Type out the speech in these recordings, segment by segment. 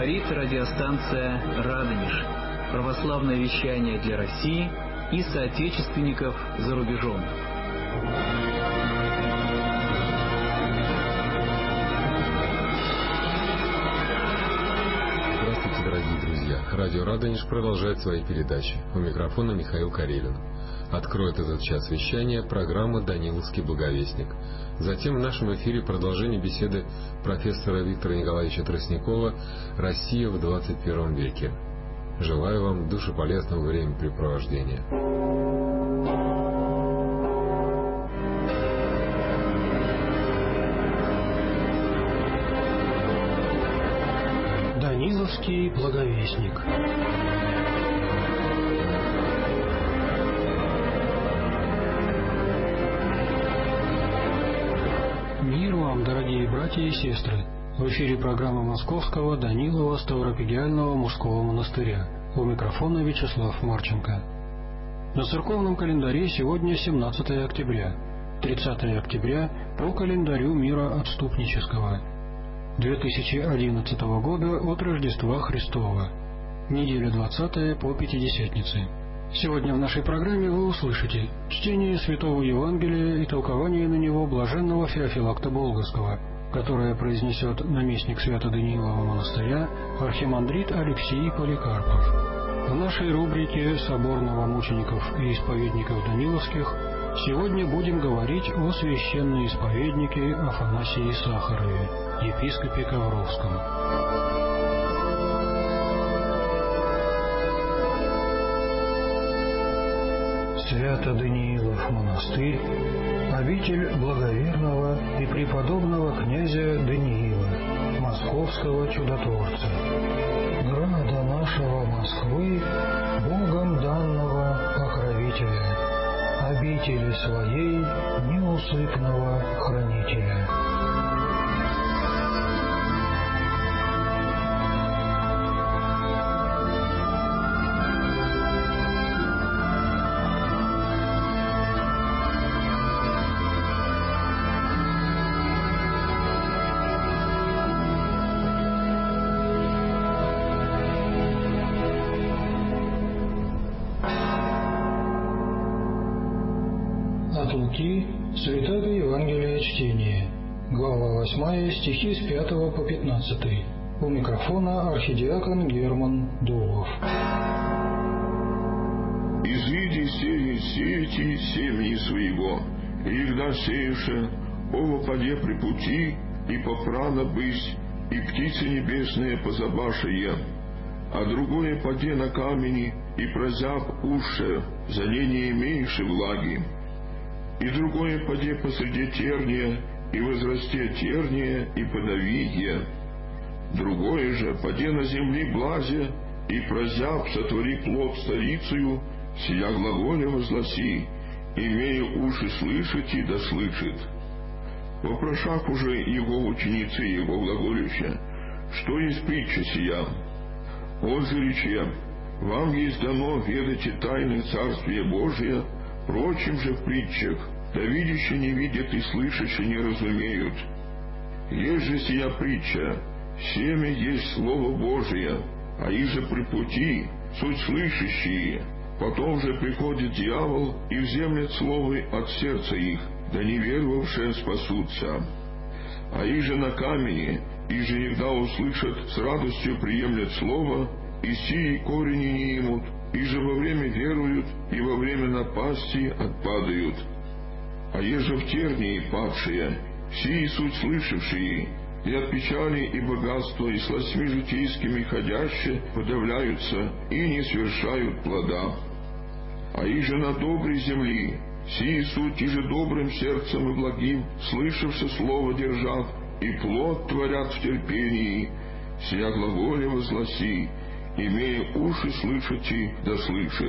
Говорит радиостанция «Радонеж». Православное вещание для России и соотечественников за рубежом. Здравствуйте, дорогие друзья. Радио «Радонеж» продолжает свои передачи. У микрофона Михаил Карелин. Откроет этот час вещания программа «Даниловский благовестник». Затем в нашем эфире продолжение беседы профессора Виктора Николаевича Тростникова «Россия в 21 веке». Желаю вам душеполезного времяпрепровождения. Даниловский благовестник. Мир вам, дорогие братья и сестры! В эфире программа Московского Данилова Ставропигиального мужского монастыря. У микрофона Вячеслав Марченко. На церковном календаре сегодня 17 октября, 30 октября по календарю мира отступнического, 2011 года от Рождества Христова, неделя 20 по Пятидесятнице. Сегодня в нашей программе вы услышите чтение Святого Евангелия и толкование на него блаженного Феофилакта Болгарского, которое произнесет наместник Свято-Даниилова монастыря архимандрит Алексий Поликарпов. В нашей рубрике «Собор новомучеников и исповедников Даниловских» сегодня будем говорить о священной исповеднике Афанасии Сахарове, епископе Ковровском. Свято-Даниилов монастырь, обитель благоверного и преподобного князя Даниила, московского чудотворца, града нашего Москвы, Богом данного покровителя, обители своей неусыпного хранителя. От Луки, Святого Евангелия чтение, глава 8, стихи с 5 по 15. У микрофона архидиакон Герман Дулов. «Изыди сеяти семьи своего, и когда сеяше, ово поде при пути, и попрано бысь, и птицы небесные позабаше я, а другое поде на камени, и прозяб уше, за ней не имеешь влаги. И другое поде посреди терния, и возрасте терния, и подави я. Другое же поде на земли блазе, и прозяб сотвори плод старицею, сия глаголе возгласи, имея уши слышать и да слышит. Вопрошах уже его ученицы его глаголюща, что есть притча сия? Он же рече, вам есть дано ведать и тайны Царствия Божия, прочим же в притчах, да видящие не видят и слышащие не разумеют. Есть же сия притча, семя есть Слово Божие, а иже при пути суть слышащие, потом же приходит дьявол и вземлет слово от сердца их, да неверовавшие спасутся. А иже на камени, иже негда услышат, с радостью приемлят слово, и сии корени не имут, и же во время веруют, и во время напасти отпадают. А еже в тернии падшие, сии суть слышавшие, и от печали и богатства, и сластьми житейскими ходящие подавляются, и не свершают плода. А иже на доброй земли, сии суть иже добрым сердцем и благим, слышавши слово держат, и плод творят в терпении, сия глаголе возгласи, имея уши слышати, да слышит».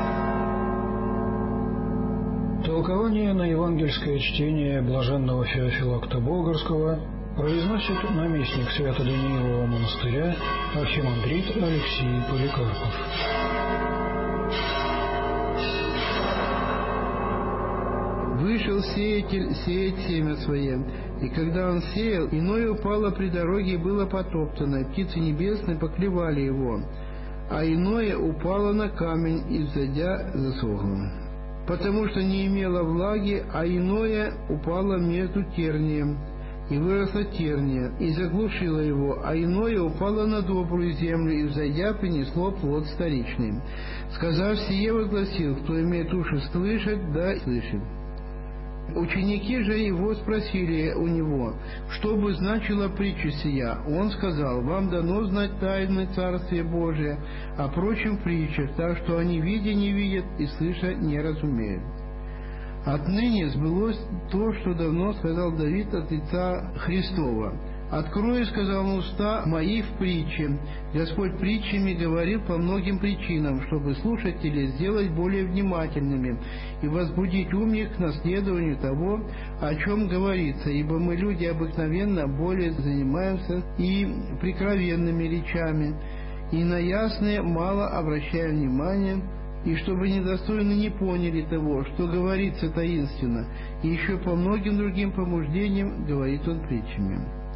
Толкование на евангельское чтение блаженного Феофилакта Болгарского произносит наместник Свято-Даниилова монастыря архимандрит Алексий Поликарпов. Вышел сеятель сеять семя свое, и когда он сеял, иное упало при дороге и было потоптано, и птицы небесные поклевали его, а иное упало на камень и, взойдя, засохло, потому что не имело влаги, а иное упало между тернием, и выросла терния, и заглушила его, а иное упало на добрую землю, и, взойдя, принесло плод вторичный. Сказав сие, возгласил: кто имеет уши слышать, да слышит. Ученики же его спросили у него, что бы значила притча сия. Он сказал: вам дано знать тайны Царствия Божия, а прочим притчах, так что они, видя, не видят, и слыша, не разумеют. Отныне сбылось то, что давно сказал Давид от лица Христова. «Открою, — сказал он, — уста мои в притче. Господь притчами говорил по многим причинам, чтобы слушателей сделать более внимательными и возбудить ум их к наследованию того, о чем говорится, ибо мы, люди, обыкновенно более занимаемся и прикровенными речами, и на ясные мало обращаем внимание, и чтобы недостойны не поняли того, что говорится таинственно, и еще по многим другим побуждениям говорит он притчами».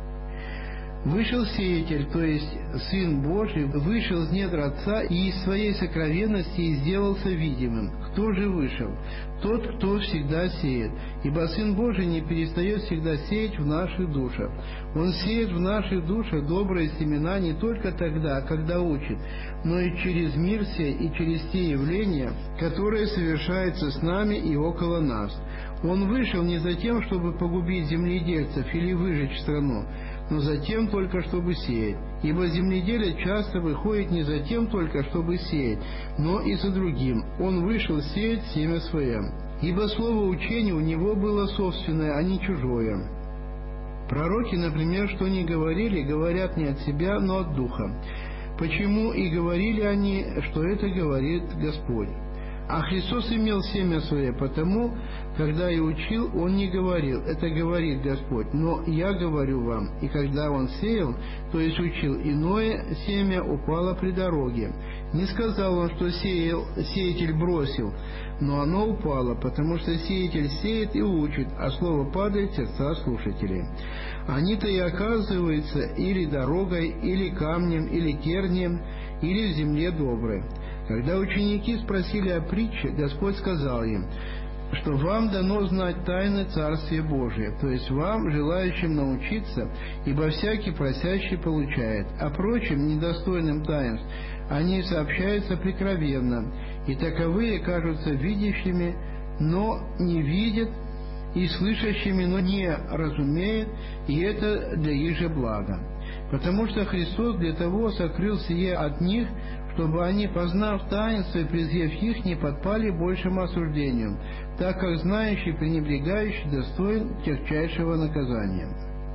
Вышел сеятель, то есть Сын Божий, вышел из недр Отца и из своей сокровенности сделался видимым. Кто же вышел? Тот, кто всегда сеет. Ибо Сын Божий не перестает всегда сеять в наших душах. Он сеет в наших душах добрые семена не только тогда, когда учит, но и через мир сей, и через те явления, которые совершаются с нами и около нас. Он вышел не за тем, чтобы погубить земледельцев или выжечь страну, но за тем только, чтобы сеять. Ибо земледелец часто выходит не за тем только, чтобы сеять, но и за другим. Он вышел сеять семя свое. Ибо слово учения у него было собственное, а не чужое. Пророки, например, что ни говорили, говорят не от себя, но от Духа. Почему и говорили они, что это говорит Господь? А Христос имел семя свое, потому, когда и учил, Он не говорил: это говорит Господь, но я говорю вам. И когда Он сеял, то есть учил, иное семя упало при дороге. Не сказал Он, что сеятель бросил, но оно упало, потому что сеятель сеет и учит, а слово падает в сердца слушателей. Они-то и оказываются или дорогой, или камнем, или тернием, или в земле доброй. Когда ученики спросили о притче, Господь сказал им, что вам дано знать тайны Царствия Божия, то есть вам, желающим научиться, ибо всякий просящий получает, а прочим, недостойным таинств, они сообщаются прикровенно, и таковые кажутся видящими, но не видят, и слышащими, но не разумеют, и это для их же блага. Потому что Христос для того сокрыл сие от них, чтобы они, познав таинство и презрев их, не подпали большему осуждению, так как знающий, пренебрегающий, достоин тягчайшего наказания.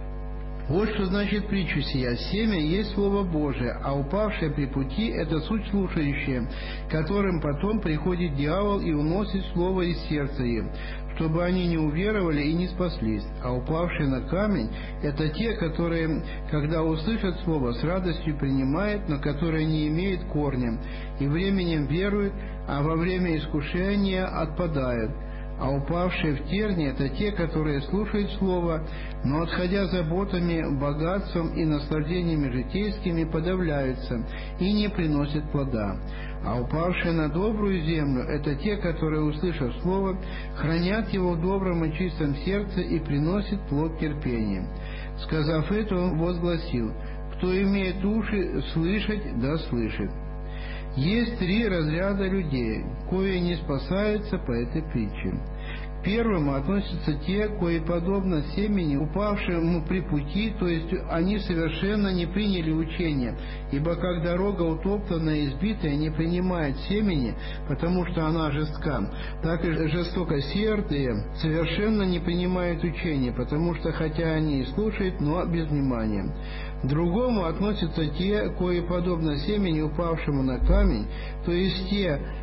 Вот что значит притча сия. Семя есть Слово Божие, а упавшее при пути – это суть слушающие, которым потом приходит дьявол и уносит Слово из сердца им, чтобы они не уверовали и не спаслись. А упавшие на камень – это те, которые, когда услышат Слово, с радостью принимают, но которые не имеют корня, и временем веруют, а во время искушения отпадают. А упавшие в терни – это те, которые слушают Слово, но, отходя заботами, богатством и наслаждениями житейскими, подавляются и не приносят плода. А упавшие на добрую землю – это те, которые, услышав Слово, хранят его в добром и чистом сердце и приносят плод терпения. Сказав это, он возгласил: кто имеет уши слышать, да слышит. Есть три разряда людей, кои не спасаются по этой притче. К первому относятся те, кои, подобно семени, упавшему при пути, то есть они совершенно не приняли учения, ибо как дорога утоптанная и избитая не принимает семени, потому что она жестка, так и жестокосердые совершенно не принимают учения, потому что хотя они и слушают, но без внимания. К другому относятся те, кои, подобно семени, упавшему на камень, то есть те,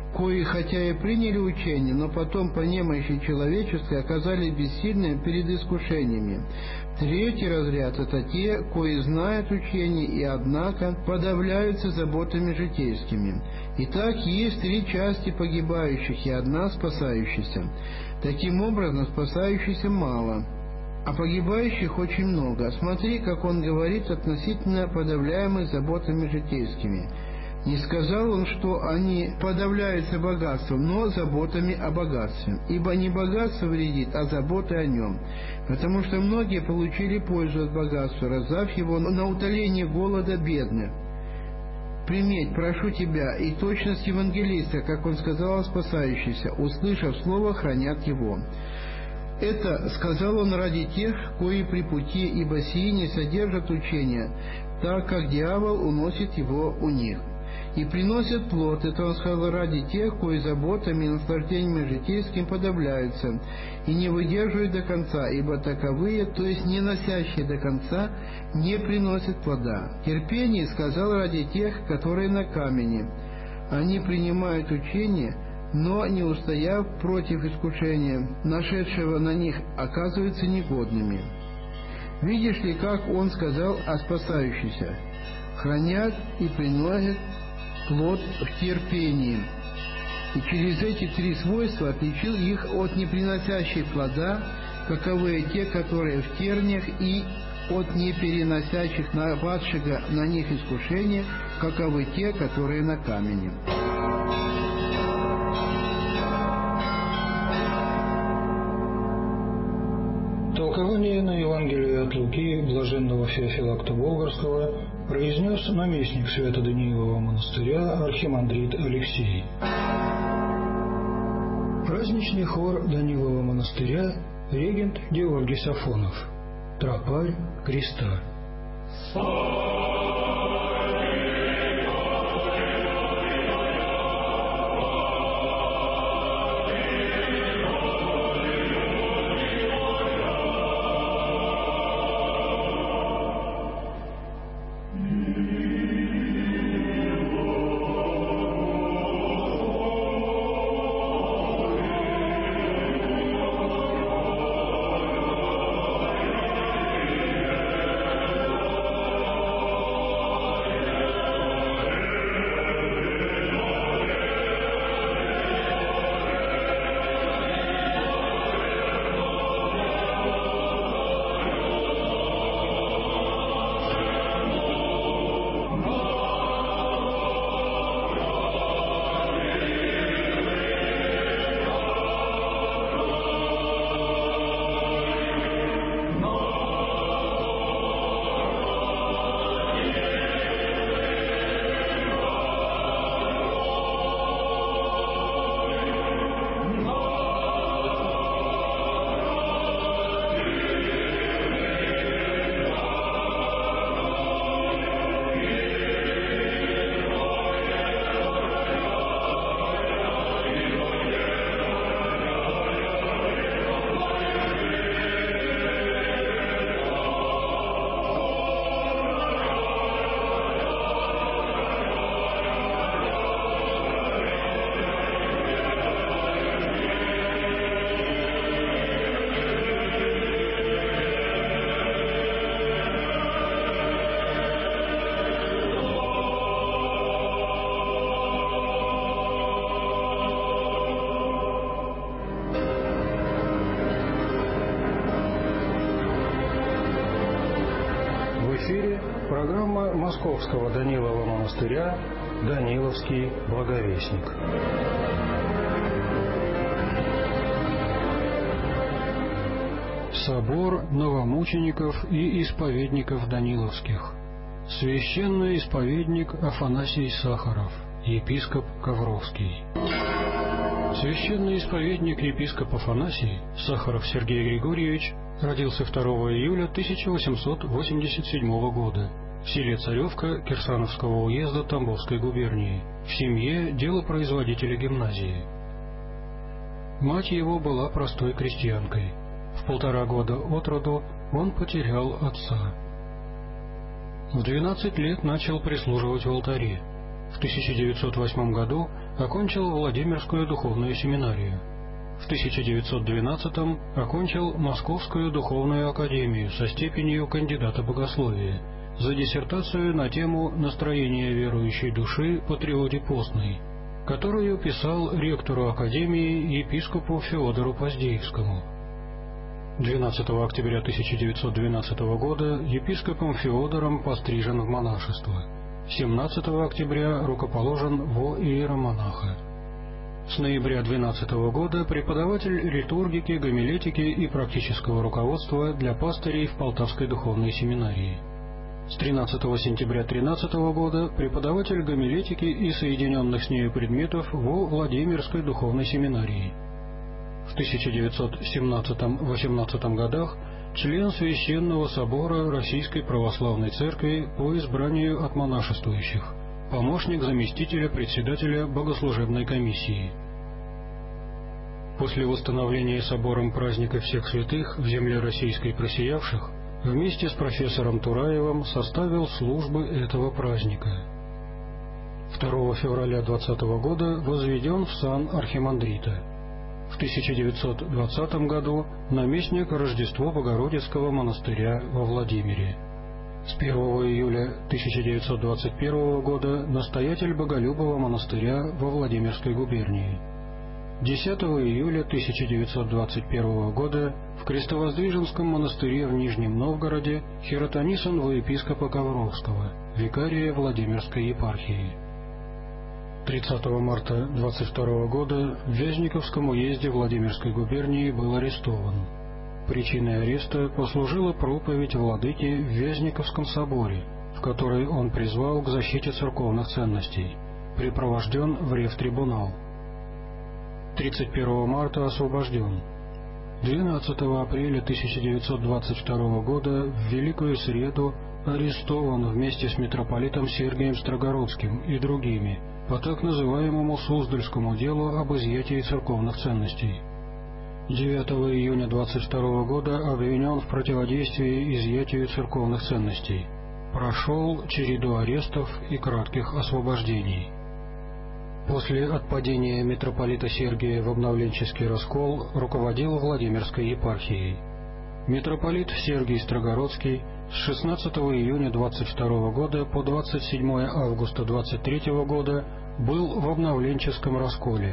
кои хотя и приняли учение, но потом по немощи человеческой оказались бессильны перед искушениями. Третий разряд – это те, кои знают учение и, однако, подавляются заботами житейскими. Итак, есть три части погибающих и одна спасающаяся. Таким образом, спасающихся мало, а погибающих очень много. Смотри, как он говорит относительно подавляемых заботами житейскими. Не сказал он, что они подавляются богатством, но заботами о богатстве. Ибо не богатство вредит, а заботы о нем. Потому что многие получили пользу от богатства, раздав его на утоление голода бедных. Приметь, прошу тебя, и точность евангелиста, как он сказал о спасающихся, услышав слово, хранят его. Это сказал он ради тех, кои при пути, ибо сии не содержат учения, так как дьявол уносит его у них. И приносят плод, это он сказал ради тех, кои заботами и наслаждениями житейским подавляются, и не выдерживают до конца, ибо таковые, то есть не носящие до конца, не приносят плода. Терпение сказал ради тех, которые на камени. Они принимают учение, но, не устояв против искушения, нашедшего на них, оказываются негодными. Видишь ли, как он сказал о спасающихся? Хранят и приносят плод в терпении. И через эти три свойства отличил их от неприносящих плода, каковые те, которые в терниях, и от непереносящих нападшего на них искушения, каковы те, которые на камне. Толкование на Евангелие от Луки блаженного Феофилакта Болгарского произнес наместник Свято-Даниилова монастыря архимандрит Алексей. Праздничный хор Данилова монастыря, регент Георгий Сафонов. Тропарь креста. Программа Московского Данилова монастыря «Даниловский благовестник». Собор новомучеников и исповедников Даниловских. Священный исповедник Афанасий Сахаров, епископ Ковровский. Священный исповедник епископ Афанасий Сахаров Сергей Григорьевич родился 2 июля 1887 года в селе Царевка Кирсановского уезда Тамбовской губернии, в семье делопроизводителя гимназии. Мать его была простой крестьянкой. В 1,5 года от роду он потерял отца. В 12 лет начал прислуживать в алтаре. В 1908 году окончил Владимирскую духовную семинарию. В 1912-м окончил Московскую духовную академию со степенью кандидата богословия за диссертацию на тему «Настроение верующей души по тревоге постной», которую писал ректору академии епископу Феодору Поздеевскому. 12 октября 1912 года епископом Феодором пострижен в монашество. 17 октября рукоположен во иеромонаха. С ноября 12 года преподаватель литургики, гомилетики и практического руководства для пастырей в Полтавской духовной семинарии. С 13 сентября 13 года преподаватель гомилетики и соединенных с нею предметов во Владимирской духовной семинарии. В 1917-18 годах член Священного собора Российской Православной Церкви по избранию от монашествующих, помощник заместителя председателя Богослужебной комиссии. После восстановления собором праздника всех святых в земле российской просиявших, вместе с профессором Тураевым составил службы этого праздника. 2 февраля 20 года возведен в сан архимандрита. В 1920 году наместник Рождество Богородицкого монастыря во Владимире. С 1 июля 1921 года настоятель Боголюбова монастыря во Владимирской губернии. 10 июля 1921 года в Крестовоздвиженском монастыре в Нижнем Новгороде хиротонисан во епископа Ковровского, викария Владимирской епархии. 30 марта 22 года в Вязниковском уезде Владимирской губернии был арестован. Причиной ареста послужила проповедь владыки в Вязниковском соборе, в которой он призвал к защите церковных ценностей, припровожден в ревтрибунал. 31 марта освобожден. 12 апреля 1922 года в Великую Среду арестован вместе с митрополитом Сергием Строгородским и другими по так называемому Суздальскому делу об изъятии церковных ценностей. 9 июня 22 года обвинен в противодействии изъятию церковных ценностей. Прошел череду арестов и кратких освобождений. После отпадения митрополита Сергия в обновленческий раскол руководил Владимирской епархией. Митрополит Сергий Строгородский с 16 июня 22 года по 27 августа 23 года был в обновленческом расколе.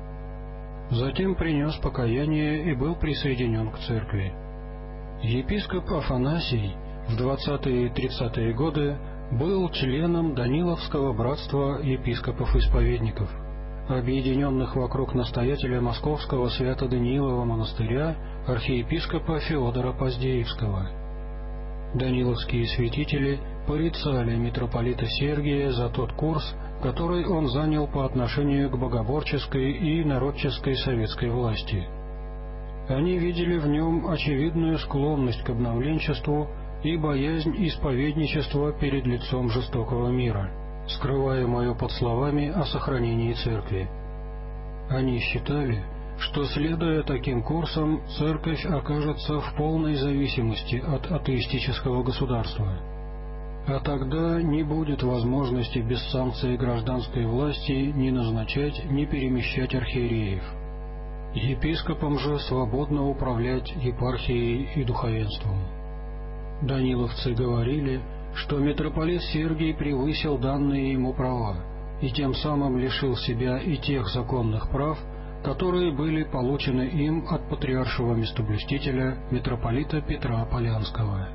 Затем принес покаяние и был присоединен к церкви. Епископ Афанасий в 20-е и 30-е годы был членом Даниловского братства епископов-исповедников, объединенных вокруг настоятеля Московского Свято-Даниилова монастыря архиепископа Феодора Поздеевского. Даниловские святители порицали митрополита Сергия за тот курс, который он занял по отношению к богоборческой и народческой советской власти. Они видели в нем очевидную склонность к обновленчеству и боязнь исповедничества перед лицом жестокого мира, скрываемую под словами о сохранении церкви. Они считали, что, следуя таким курсам, церковь окажется в полной зависимости от атеистического государства. А тогда не будет возможности без санкции гражданской власти ни назначать, ни перемещать архиереев. Епископам же свободно управлять епархией и духовенством. Даниловцы говорили, что митрополит Сергий превысил данные ему права и тем самым лишил себя и тех законных прав, которые были получены им от патриаршего местоблюстителя митрополита Петра Полянского.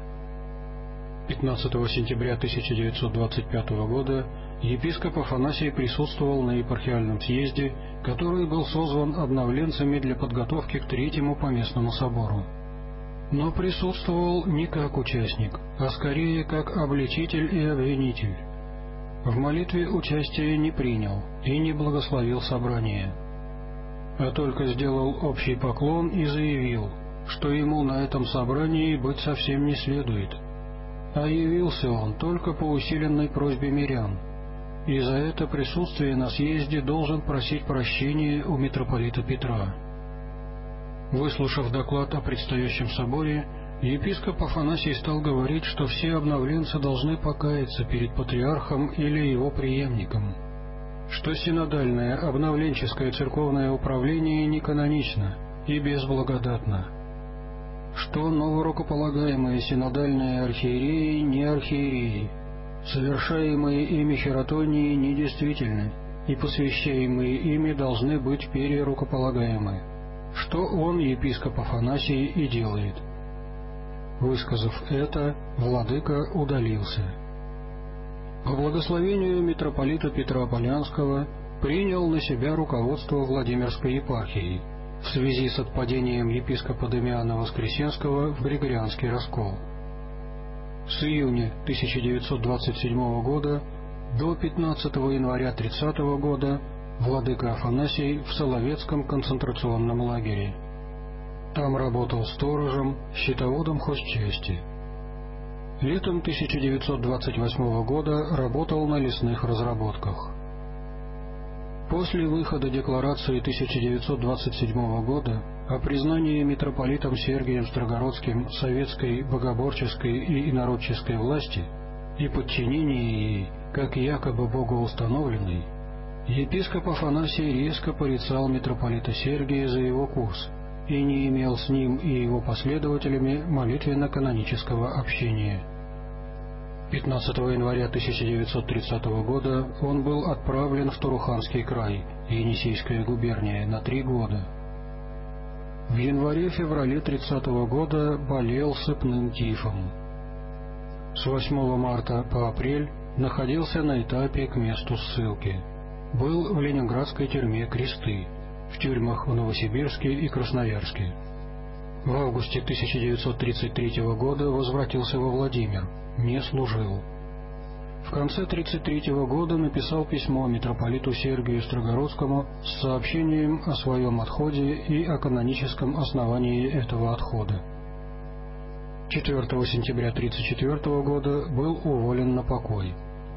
15 сентября 1925 года епископ Афанасий присутствовал на епархиальном съезде, который был созван обновленцами для подготовки к Третьему поместному собору. Но присутствовал не как участник, а скорее как обличитель и обвинитель. В молитве участия не принял и не благословил собрание, а только сделал общий поклон и заявил, что ему на этом собрании быть совсем не следует, а явился он только по усиленной просьбе мирян, и за это присутствие на съезде должен просить прощения у митрополита Петра. Выслушав доклад о предстоящем соборе, епископ Афанасий стал говорить, что все обновленцы должны покаяться перед патриархом или его преемником. что синодальное обновленческое церковное управление не канонично и безблагодатно, что новорукополагаемые синодальные архиереи не архиереи, совершаемые ими хератонии недействительны, и посвящаемые ими должны быть перерукополагаемы, что он, епископ Афанасий, и делает. Высказав это, владыка удалился. По благословению митрополита Петра Полянского принял на себя руководство Владимирской епархией в связи с отпадением епископа Дамиана Воскресенского в Григорианский раскол. С июня 1927 года до 15 января 30 года владыка Афанасий в Соловецком концентрационном лагере. Там работал сторожем, счетоводом хозчасти. Летом 1928 года работал на лесных разработках. После выхода декларации 1927 года о признании митрополитом Сергием Строгородским советской богоборческой и инородческой власти и подчинении ей, как якобы богоустановленной, епископ Афанасий резко порицал митрополита Сергия за его курс и не имел с ним и его последователями молитвенно-канонического общения. 15 января 1930 года он был отправлен в Туруханский край, Енисейская губерния, на 3 года. В январе-феврале 30 года болел сыпным тифом. С 8 марта по апрель находился на этапе к месту ссылки. Был в ленинградской тюрьме Кресты, в тюрьмах в Новосибирске и Красноярске. В августе 1933 года возвратился во Владимир, не служил. В конце 1933 года написал письмо митрополиту Сергию Строгородскому с сообщением о своем отходе и о каноническом основании этого отхода. 4 сентября 1934 года был уволен на покой.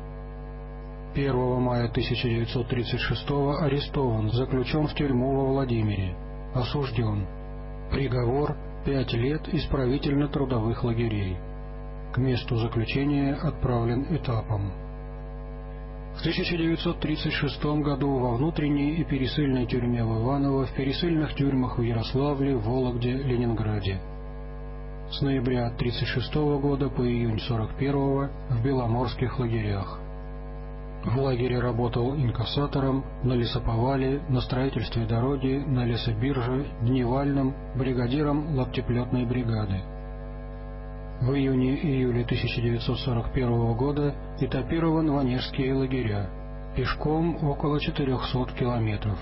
1 мая 1936 арестован, заключен в тюрьму во Владимире, осужден. Приговор — 5 лет исправительно-трудовых лагерей. К месту заключения отправлен этапом. В 1936 году во внутренней и пересыльной тюрьме в Иваново, в пересыльных тюрьмах в Ярославле, Вологде, Ленинграде. С ноября 1936 года по июнь 1941 в Беломорских лагерях. В лагере работал инкассатором, на лесоповале, на строительстве дороги, на лесобирже, дневальным, бригадиром лаптеплетной бригады. В июне-июле 1941 года этапирован в Онежские лагеря, пешком около 400 километров.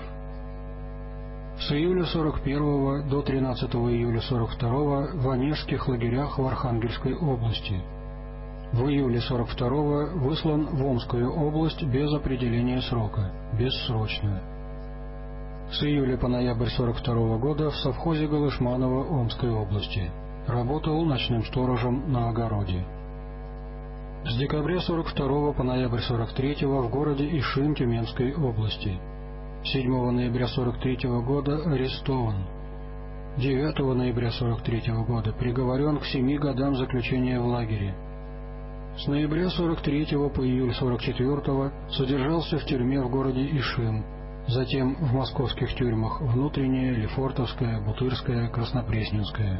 С июля 41 до 13 июля 42 в Онежских лагерях в Архангельской области. В июле 42 выслан в Омскую область без определения срока, бессрочно. С июля по ноябрь 42 года в совхозе Голышманово Омской области. Работал ночным сторожем на огороде. С декабря 42 по ноябрь 43 в городе Ишим Тюменской области. 7 ноября 43 года арестован. 9 ноября 43 года приговорен к 7 годам заключения в лагере. С ноября 43 по июль 44 содержался в тюрьме в городе Ишим, затем в московских тюрьмах Внутренняя, Лефортовская, Бутырская, Краснопресненская.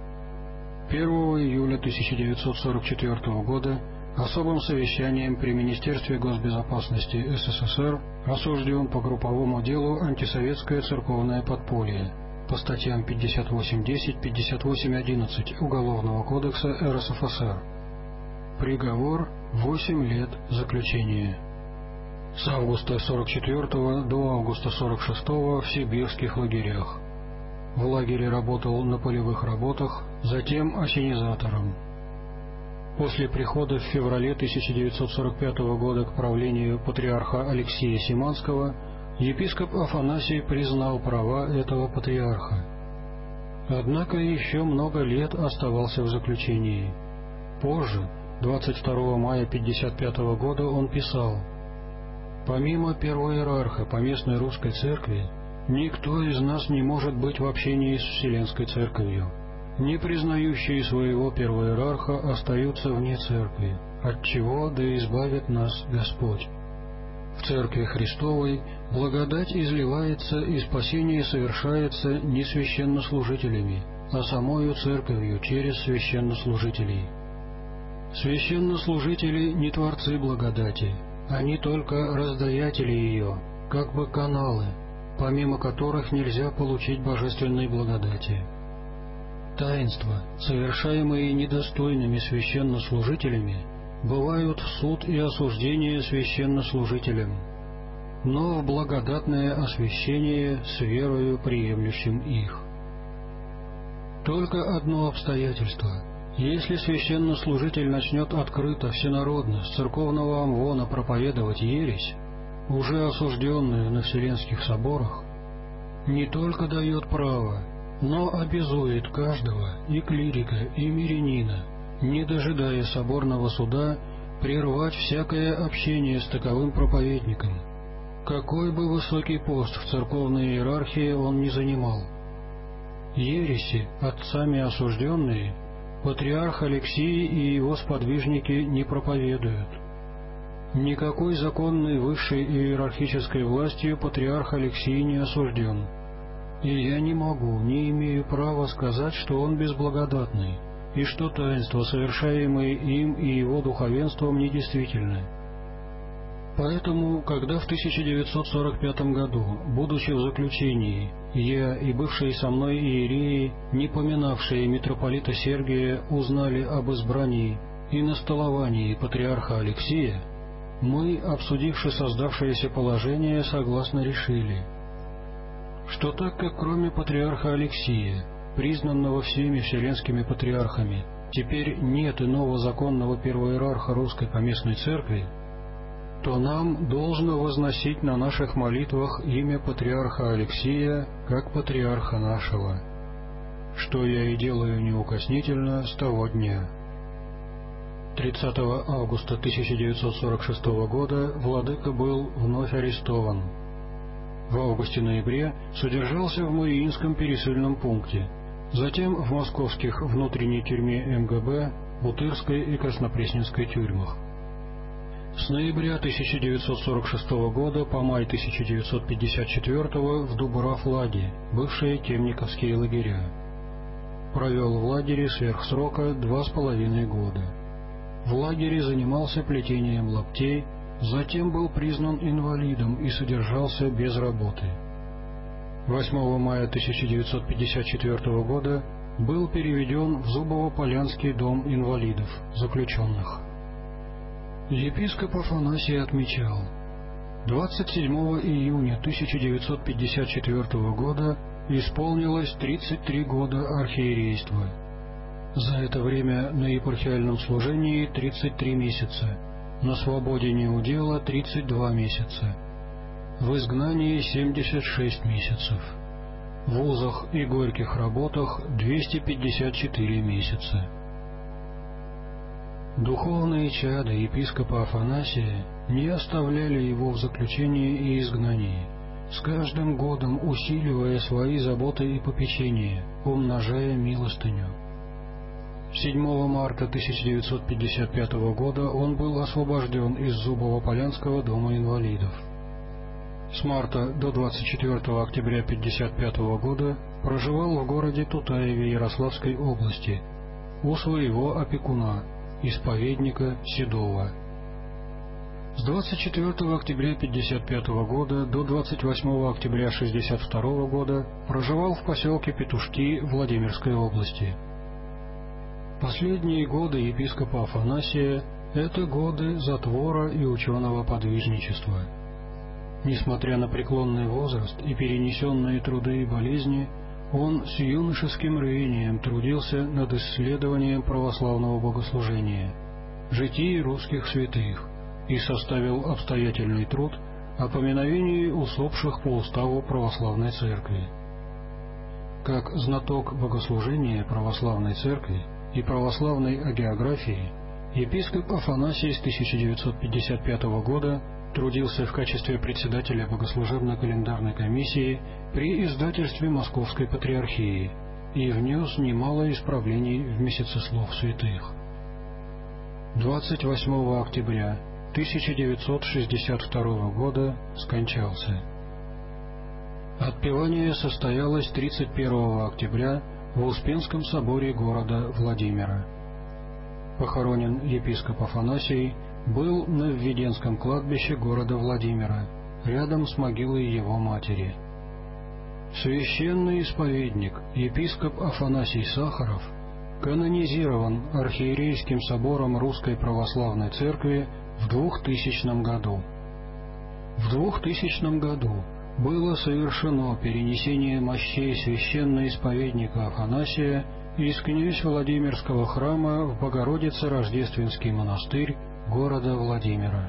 1 июля 1944 года особым совещанием при Министерстве госбезопасности СССР осужден по групповому делу антисоветское церковное подполье по статьям 58.10, 58.11 Уголовного кодекса РСФСР. Приговор — 8 лет заключения. С августа 44 до августа 46 в сибирских лагерях. В лагере работал на полевых работах, затем ассенизатором. После прихода в феврале 1945 года к правлению патриарха Алексия Симанского епископ Афанасий признал права этого патриарха. Однако еще много лет оставался в заключении. Позже, 22 мая 1955 года, он писал: «Помимо первого иерарха поместной русской церкви, никто из нас не может быть в общении с Вселенской Церковью. Не признающие своего первого иерарха остаются вне церкви, от чего да избавит нас Господь. В Церкви Христовой благодать изливается и спасение совершается не священнослужителями, а самою Церковью через священнослужителей. Священнослужители не творцы благодати, они только раздаятели ее, как бы каналы, помимо которых нельзя получить божественной благодати. Таинства, совершаемые недостойными священнослужителями, бывают в суд и осуждение священнослужителям, но в благодатное освящение с верою приемлющим их. Только одно обстоятельство: если священнослужитель начнет открыто, всенародно, с церковного амвона проповедовать ересь, уже осужденную на Вселенских соборах, не только дает право, но обязует каждого, и клирика, и мирянина, не дожидая соборного суда, прервать всякое общение с таковым проповедником, какой бы высокий пост в церковной иерархии он ни занимал. Ереси, отцами осужденные, патриарх Алексий и его сподвижники не проповедуют. Никакой законной высшей иерархической властью патриарх Алексий не осужден, и я не могу, не имею права сказать, что он безблагодатный, и что таинства, совершаемые им и его духовенством, недействительны. Поэтому, когда в 1945 году, будучи в заключении, я и бывшие со мной иереи, не поминавшие митрополита Сергия, узнали об избрании и настоловании патриарха Алексия, мы, обсудивши создавшееся положение, согласно решили, что так как кроме патриарха Алексия, признанного всеми вселенскими патриархами, теперь нет иного законного первоиерарха Русской Поместной Церкви, то нам должно возносить на наших молитвах имя патриарха Алексия как патриарха нашего, что я и делаю неукоснительно с того дня. 30 августа 1946 года владыка был вновь арестован. В августе-ноябре содержался в Мариинском пересыльном пункте, затем в московских внутренней тюрьме МГБ, Бутырской и Краснопресненской тюрьмах. С ноября 1946 года по май 1954 в Дубрав-Лаге, бывшие темниковские лагеря. Провел в лагере сверх срока 2,5 года. В лагере занимался плетением лаптей, затем был признан инвалидом и содержался без работы. 8 мая 1954 года был переведен в Зубово-Полянский дом инвалидов, заключенных. Епископ Афанасий отмечал: 27 июня 1954 года исполнилось 33 года архиерейства. За это время на епархиальном служении 33 месяца, на свободе неудела 32 месяца, в изгнании 76 месяцев, в вузах и горьких работах 254 месяца. Духовные чада епископа Афанасия не оставляли его в заключении и изгнании, с каждым годом усиливая свои заботы и попечения, умножая милостыню. 7 марта 1955 года он был освобожден из Зубово-Полянского дома инвалидов. С марта до 24 октября 1955 года проживал в городе Тутаеве Ярославской области у своего опекуна, исповедника Седова. С 24 октября 1955 года до 28 октября 1962 года проживал в поселке Петушки Владимирской области. Последние годы епископа Афанасия – это годы затвора и ученого подвижничества. Несмотря на преклонный возраст и перенесенные труды и болезни, он с юношеским рвением трудился над исследованием православного богослужения, житий русских святых, и составил обстоятельный труд о поминовении усопших по уставу православной церкви. Как знаток богослужения православной церкви и православной агеографии, епископ Афанасий с 1955 года трудился в качестве председателя богослужебно-календарной комиссии при издательстве Московской Патриархии и внес немало исправлений в месяцеслов святых. 28 октября 1962 года скончался. Отпевание состоялось 31 октября в Успенском соборе города Владимира. Похоронен епископ Афанасий был на Введенском кладбище города Владимира, рядом с могилой его матери. Священный исповедник, епископ Афанасий Сахаров, канонизирован Архиерейским собором Русской Православной Церкви в 2000 году. В 2000 году было совершено перенесение мощей священно-исповедника Афанасия из князь Владимирского храма в Богородице-Рождественский монастырь города Владимира.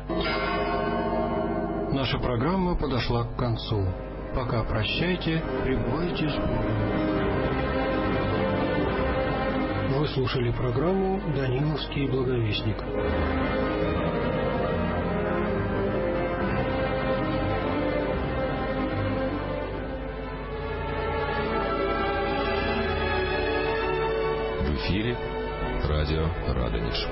Наша программа подошла к концу. Пока прощайте, пребывайте с Богом. Вы слушали программу «Даниловский благовестник». В эфире радио Радонеж.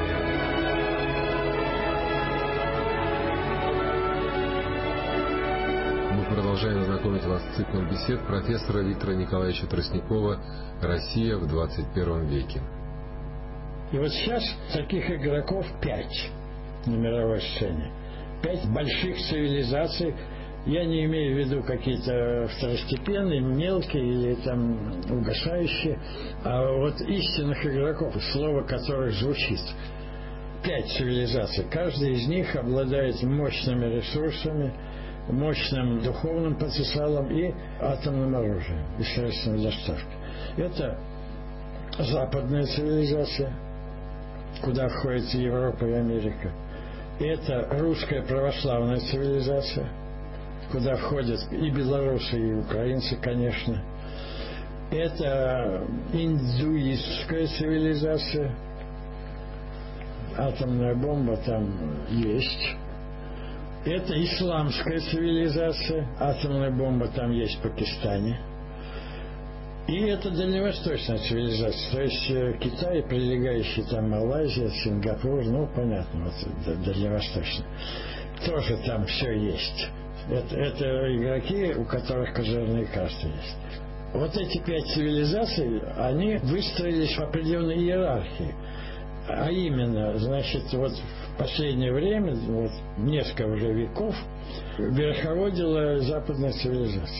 Мы продолжаем знакомить вас с циклом бесед профессора Виктора Николаевича Тростникова «Россия в 21 веке». И вот сейчас таких игроков 5 на мировой сцене. 5 больших цивилизаций. Я не имею в виду какие-то второстепенные, мелкие или там угасающие, а вот истинных игроков, слово которых звучит. 5 цивилизаций. Каждая из них обладает мощными ресурсами, мощным духовным потенциалом и атомным оружием, и средствами доставки. Это западная цивилизация, куда входит и Европа, и Америка. Это русская православная цивилизация, куда входят и белорусы, и украинцы, конечно. Это индуистская цивилизация. Атомная бомба там есть. Это исламская цивилизация. Атомная бомба там есть в Пакистане. И это дальневосточная цивилизация. То есть Китай, прилегающий там Малайзия, Сингапур, ну, понятно, вот дальневосточная. Тоже там все есть. Это игроки, у которых козырные карты есть. Вот эти 5 цивилизаций, они выстроились в определенной иерархии. А именно, значит, вот в последнее время, вот несколько уже веков, верховодила западная цивилизация.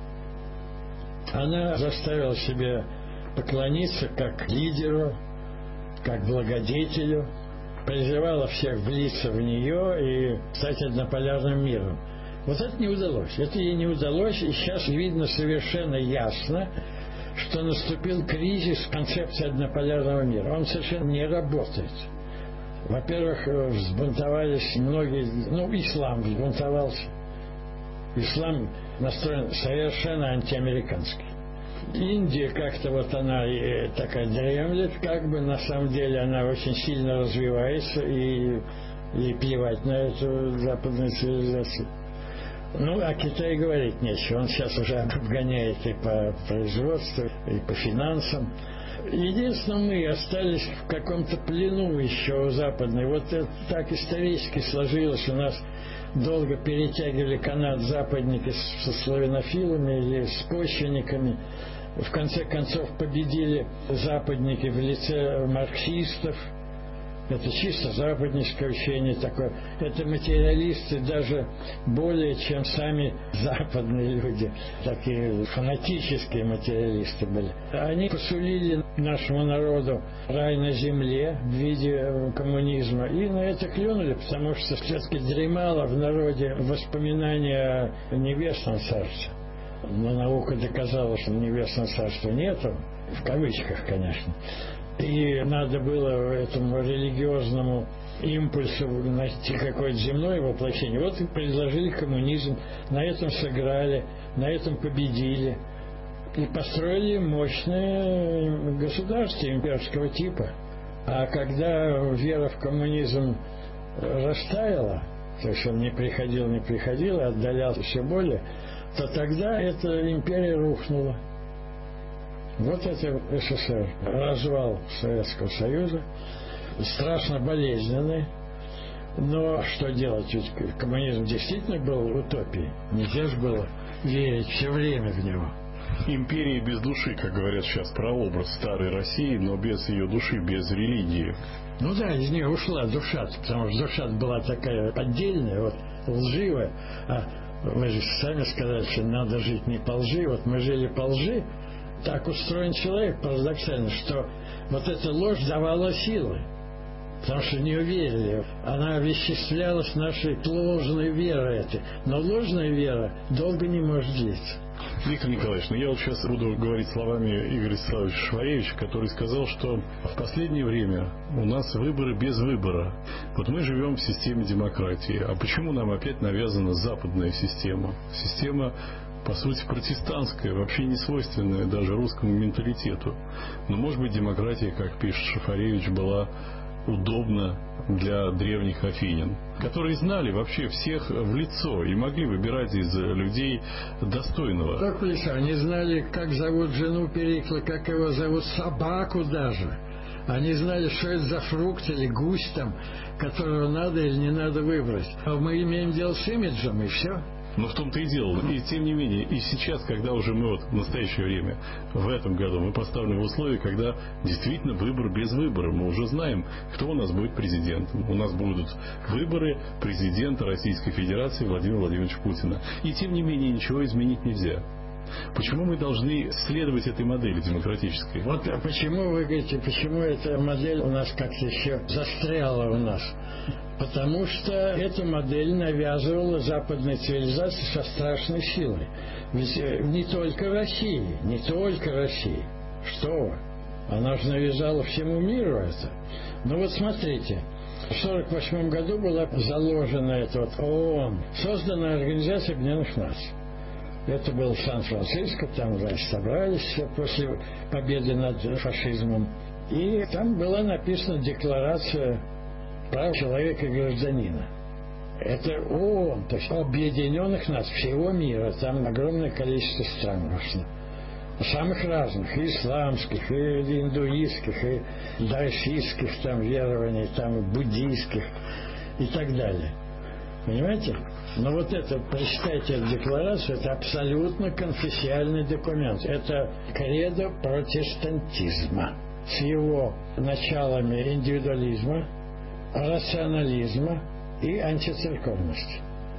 Она заставила себя поклониться как лидеру, как благодетелю, призывала всех влиться в нее и стать однополярным миром. Вот это не удалось. Это ей не удалось, и сейчас видно совершенно ясно, что наступил кризис концепции однополярного мира. Он совершенно не работает. Во-первых, взбунтовались многие, ислам взбунтовался. Ислам настроен совершенно антиамериканский. Индия как-то вот она такая дремлет, как бы на самом деле она очень сильно развивается, и ей плевать на эту западную цивилизацию. А Китай говорить нечего. Он сейчас уже обгоняет и по производству, и по финансам. Единственное, мы остались в каком-то плену еще у западной. Вот это так исторически сложилось. У нас долго перетягивали канат западники со славянофилами или с почвенниками. В конце концов победили западники в лице марксистов. Это чисто западническое учение такое. Это материалисты даже более, чем сами западные люди. Такие фанатические материалисты были. Они посулили нашему народу рай на земле в виде коммунизма. И на это клюнули, потому что все-таки дремало в народе воспоминания о небесном царстве. Но наука доказала, что небесного царства нету. В кавычках, конечно. И надо было этому религиозному импульсу найти какое-то земное воплощение. Вот и предложили коммунизм, на этом сыграли, на этом победили. И построили мощное государство имперского типа. А когда вера в коммунизм растаяла, то есть он не приходил, и отдалялся все более, то тогда эта империя рухнула. Вот это СССР, развал Советского Союза, страшно болезненный. Но что делать? Ведь коммунизм действительно был утопией. Нельзя же было верить все время в него. Империя без души, как говорят сейчас, прообраз старой России, но без ее души, без религии. Ну да, из нее ушла душа, потому что душа была такая отдельная, вот лживая. А вы же сами сказали, что надо жить не по лжи. Вот мы жили по лжи. Так устроен человек парадоксально, что вот эта ложь давала силы. Потому что в нее верили. Она овеществлялась нашей ложной верой этой. Но ложная вера долго не может длиться. Виктор Николаевич, я вот сейчас буду говорить словами Игоря Славовича Шваревича, который сказал, что в последнее время у нас выборы без выбора. Вот мы живем в системе демократии. А почему нам опять навязана западная система? Система, по сути, протестантская, вообще не свойственная даже русскому менталитету. Но, может быть, демократия, как пишет Шафаревич, была удобна для древних афинян, которые знали вообще всех в лицо и могли выбирать из людей достойного. Так, Лиса, они знали, как зовут жену Перикла, как его зовут, собаку даже. Они знали, что это за фрукт или гусь там, которого надо или не надо выбрать. А мы имеем дело с имиджем, и все. Но в том-то и дело. И тем не менее, и сейчас, когда уже мы вот в настоящее время, в этом году, мы поставлены в условия, когда действительно выбор без выбора. Мы уже знаем, кто у нас будет президентом. У нас будут выборы президента Российской Федерации Владимира Владимировича Путина. И тем не менее, ничего изменить нельзя. Почему мы должны следовать этой модели демократической? Вот почему вы говорите, почему эта модель у нас как-то еще застряла у нас? Потому что эту модель навязывала западная цивилизация со страшной силой. Ведь не только России, не только России. Что вы? Она же навязала всему миру это. Ну вот смотрите, в 1948 году была заложена эта вот ООН, создана Организация Объединенных Наций. Это был Сан-Франциско, там, значит, собрались после победы над фашизмом. И там была написана декларация прав человека и гражданина. Это ООН, то есть Объединенных Наций, всего мира. Там огромное количество стран вообще. Самых разных, и исламских, и индуистских, и даишистских там верований, там, и буддийских, и так далее. Понимаете? Но вот это, прочитайте эту декларацию, это абсолютно конфессиональный документ. Это кредо протестантизма с его началами индивидуализма, рационализма и антицерковности.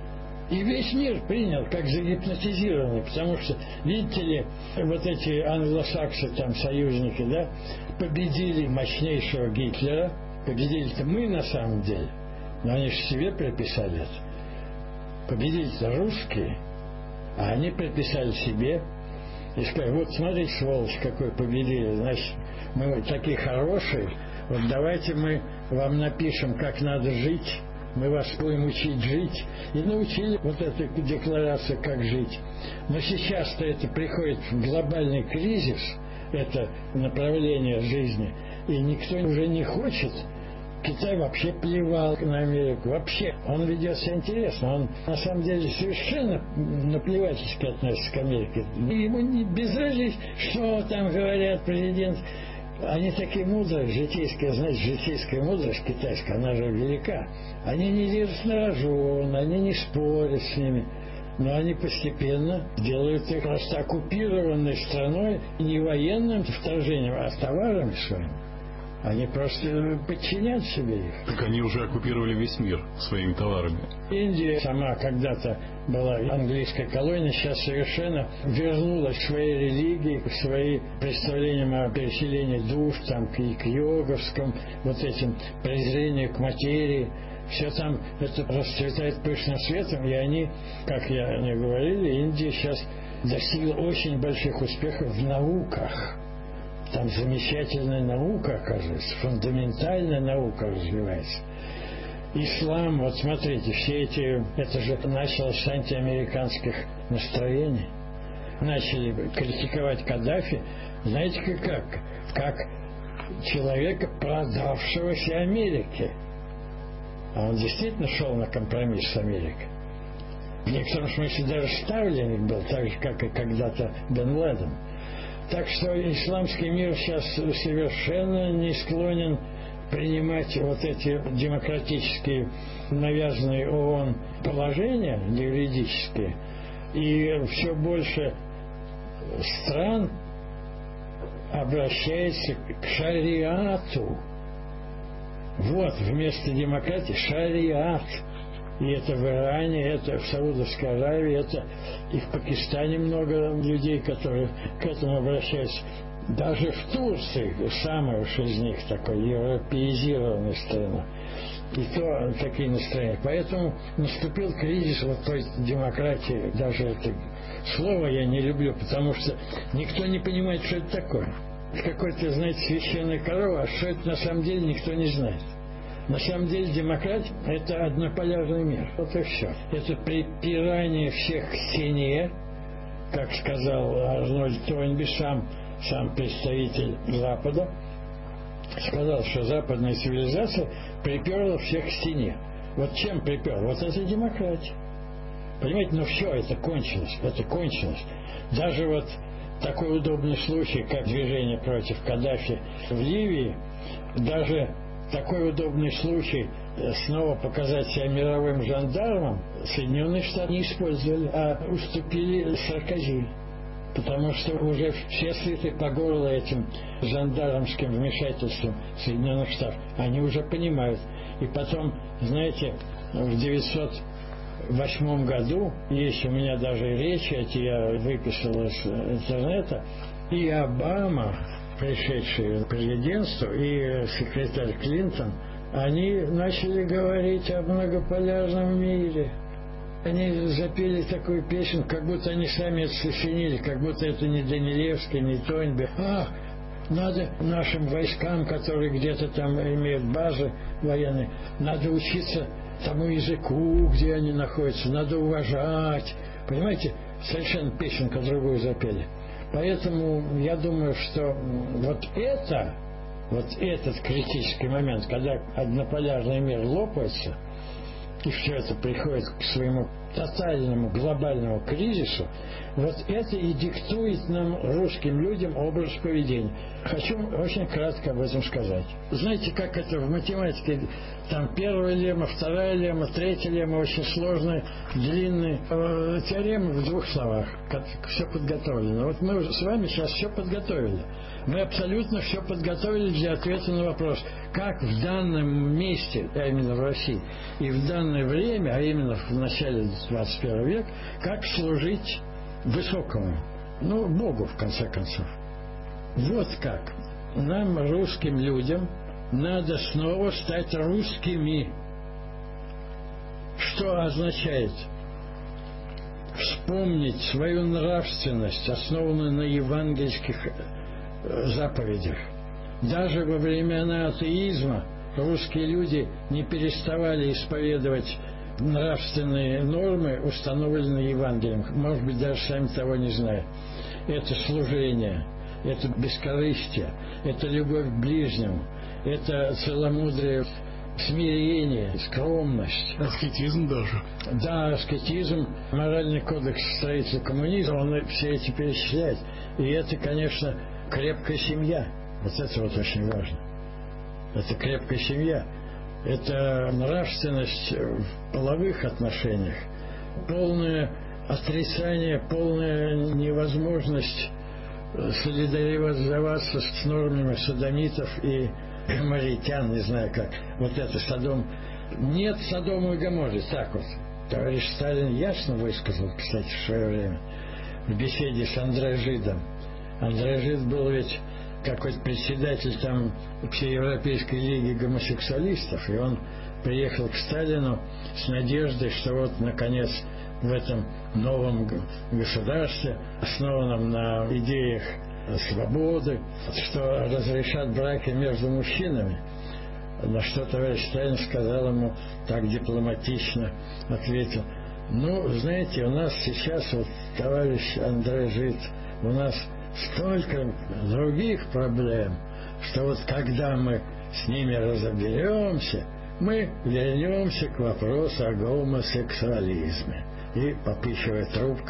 И весь мир принял как загипнотизированный, потому что, видите ли, вот эти англосаксы, там, союзники, да, победили мощнейшего Гитлера. Победили-то мы на самом деле, но они же себе приписали это. Победили-то русские, а они приписали себе и сказали: вот смотрите, сволочь, какой победили, значит, мы такие хорошие, вот давайте мы вам напишем, как надо жить, мы вас будем учить жить. И научили вот эту декларацию, как жить. Но сейчас-то это приходит в глобальный кризис, это направление жизни, и никто уже не хочет. Китай вообще плевал на Америку. Вообще, он ведет себя интересно. Он, на самом деле, совершенно наплевательски относится к Америке. Ему не безразлично, что там говорят президент. Они такие мудрые, житейская, знаете, житейская мудрость китайская, она же велика. Они не лезут на рожон, они не спорят с ними. Но они постепенно делают их просто оккупированной страной не военным вторжением, а товарами своими. Они просто подчинят себе их. Так они уже оккупировали весь мир своими товарами. Индия сама когда-то была английской колонией, сейчас совершенно вернулась к своей религии, к своим представлениям о переселении душ, там, к йоговскому, вот этим презрению к материи. Все там это расцветает пышным светом, и они, как они говорили, Индия сейчас достигла очень больших успехов в науках. Там замечательная наука, оказывается, фундаментальная наука развивается. Ислам, вот смотрите, все эти, это же началось с антиамериканских настроений. Начали критиковать Каддафи, знаете как человека, продавшегося Америке. А он действительно шел на компромисс с Америкой. В некотором смысле даже ставленник был, так же, как и когда-то Бен Ладен. Так что исламский мир сейчас совершенно не склонен принимать вот эти демократические, навязанные ООН положения юридические, и все больше стран обращается к шариату. Вот, вместо демократии шариат. И это в Иране, это в Саудовской Аравии, это и в Пакистане много людей, которые к этому обращаются. Даже в Турции, самая уж из них такой европеизированная страна. И то такие настроения. Поэтому наступил кризис вот той демократии. Даже это слово я не люблю, потому что никто не понимает, что это такое. Какой-то, знаете, священная корова, а что это на самом деле никто не знает. На самом деле демократия – это однополярный мир. Вот и все. Это припирание всех к стене, как сказал Арнольд Тойнби, сам представитель Запада, сказал, что западная цивилизация приперла всех к стене. Вот чем приперла? Вот это демократия. Понимаете, ну все, это кончилось. Даже вот такой удобный случай, как движение против Каддафи в Ливии, даже такой удобный случай снова показать себя мировым жандармом Соединенные Штаты не использовали, а уступили Саркози. Потому что уже все сыты по горло этим жандармским вмешательством Соединенных Штатов. Они уже понимают. И потом, знаете, в 1908 году, есть у меня даже речи, эти я выписал из интернета, и Обама, пришедший к президентству, и секретарь Клинтон, они начали говорить о многополярном мире. Они запели такую песню, как будто они сами это сочинили, как будто это не Данилевский, не Тойнби. Надо нашим войскам, которые где-то там имеют базы военные, надо учиться тому языку, где они находятся, надо уважать. Понимаете, совершенно песенку другую запели. Поэтому я думаю, что вот этот критический момент, когда однополярный мир лопается, и все это приходит к своему тотальному глобальному кризису, вот это и диктует нам, русским людям, образ поведения. Хочу очень кратко об этом сказать. Знаете, как это в математике, там первая лемма, вторая лемма, третья лемма, очень сложная, длинная теорема в 2 словах, как все подготовлено. Вот мы уже с вами сейчас все подготовили. Мы абсолютно все подготовили для ответа на вопрос, как в данном месте, а именно в России, и в данное время, а именно в начале 21 века, как служить высокому, Богу, в конце концов. Вот как. Нам, русским людям, надо снова стать русскими. Что означает? Вспомнить свою нравственность, основанную на евангельских заповедях. Даже во времена атеизма русские люди не переставали исповедовать нравственные нормы, установленные Евангелием, может быть, даже сами того не зная. Это служение, это бескорыстие, это любовь к ближнему, это целомудрие, смирение, скромность. Аскетизм даже. Да, аскетизм, моральный кодекс строителя коммунизма, он все эти перечисляет. И это, конечно, крепкая семья. Вот это вот очень важно. Это крепкая семья. Это нравственность в половых отношениях. Полное отрицание, полная невозможность солидаризоваться с нормами содомитов и гоморитян, не знаю как. Вот это Содом. Нет Содома и Гоморры. Так вот. Товарищ Сталин ясно высказал, кстати, в свое время, в беседе с Андре Жидом. Андре Жид был ведь какой-то председатель там Всеевропейской лиги гомосексуалистов, и он приехал к Сталину с надеждой, что вот, наконец, в этом новом государстве, основанном на идеях свободы, что разрешат браки между мужчинами. На что товарищ Сталин сказал ему, так дипломатично ответил: знаете, у нас сейчас, вот, товарищ Андре Жид, у нас столько других проблем, что вот когда мы с ними разберемся, мы вернемся к вопросу о гомосексуализме. И, попыхивая трубкой,